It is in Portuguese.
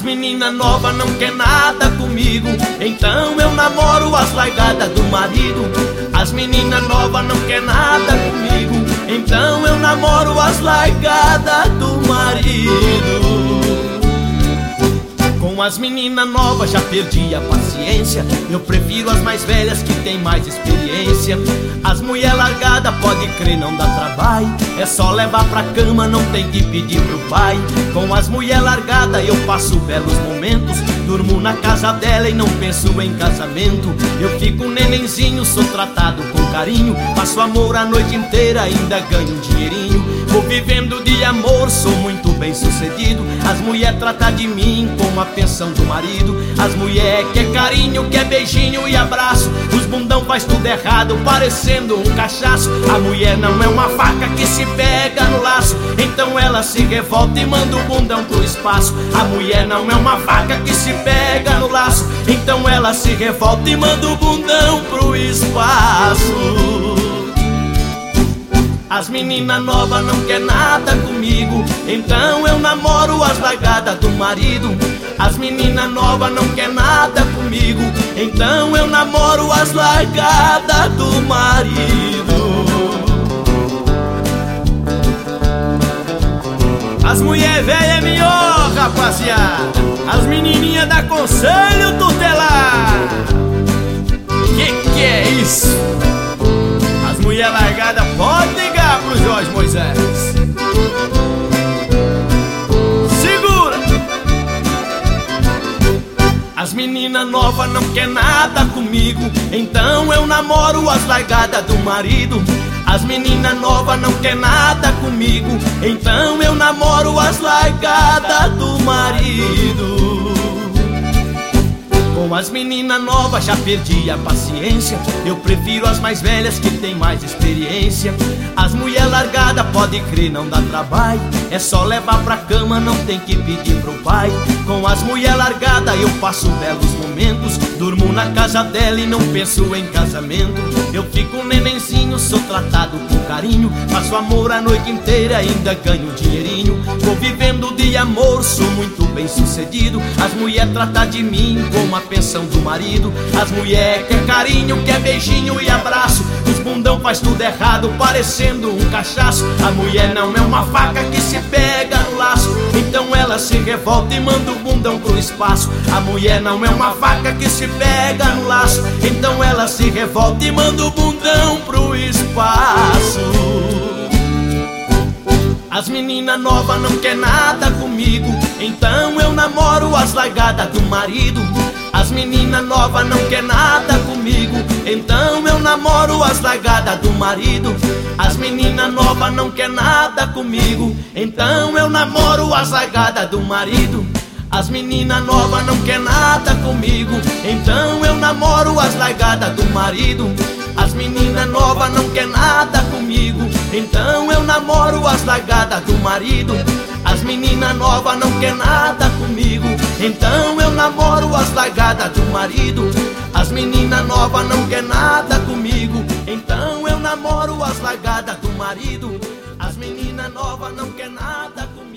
menina nova não quer nada comigo, então eu namoro as largadas do marido. As menina nova não quer nada comigo, então eu namoro as largadas do marido. Com as meninas novas já perdi a paciência, eu prefiro as mais velhas que tem mais experiência. As mulher largada, pode crer, não dá trabalho, é só levar pra cama, não tem que pedir pro pai. Com as mulher largada eu passo belos momentos, durmo na casa dela e não penso em casamento. Eu fico um nenenzinho, sou tratado com carinho, faço amor a noite inteira, ainda ganho um dinheirinho. Vou vivendo de amor, sou muito bem sucedido. As mulher tratam de mim como a pensão do marido. As mulher quer carinho, quer beijinho e abraço. Os bundão faz tudo errado, parecendo um cachaço. A mulher não é uma faca que se pega no laço, então ela se revolta e manda o bundão pro espaço. A mulher não é uma faca que se pega no laço, então ela se revolta e manda o bundão pro espaço. As menina nova não quer nada comigo, então eu namoro as largadas do marido. As menina nova não quer nada comigo, então eu namoro as largadas do marido. As mulher velha é melhor, rapaziada. As menininha dá conselho tutelar. Que é isso? As mulher largada pode ligar pro Jorge Moisés. Segura! As menina nova não quer nada comigo, então eu namoro as largadas do marido. As menina nova não quer nada comigo, então eu namoro as largadas do marido. Com as meninas novas já perdi a paciência, eu prefiro as mais velhas que tem mais experiência. As mulher largada, pode crer, não dá trabalho, é só levar pra cama, não tem que pedir pro pai. Com as mulher largada eu passo belos momentos, durmo na casa dela e não penso em casamento. Eu fico um nenenzinho, sou tratado com carinho, faço amor a noite inteira, ainda ganho um dinheirinho. Vou vivendo de amor, sou muito bem sucedido. As mulher tratam de mim como a pensão do marido. As mulher quer carinho, quer beijinho e abraço. Os bundão faz tudo errado, parecendo um cachaço. A mulher não é uma faca que se pega no laço, então ela se revolta e manda o bundão pro espaço. A mulher não é uma faca que se pega no laço, então ela se revolta e manda o bundão pro espaço. As menina nova não quer nada comigo, então eu namoro as largadas do marido. As menina nova não quer nada comigo, então eu namoro as largadas do marido. As menina nova não quer nada comigo, então eu namoro as largadas do marido. As menina nova não quer nada comigo, então eu namoro as largadas do marido. As menina nova não quer nada comigo, então eu namoro as largadas do marido. As menina nova não quer nada comigo, então eu namoro as largadas do marido. As menina nova não quer nada comigo, então eu namoro as largadas do marido. As menina nova não quer nada comigo.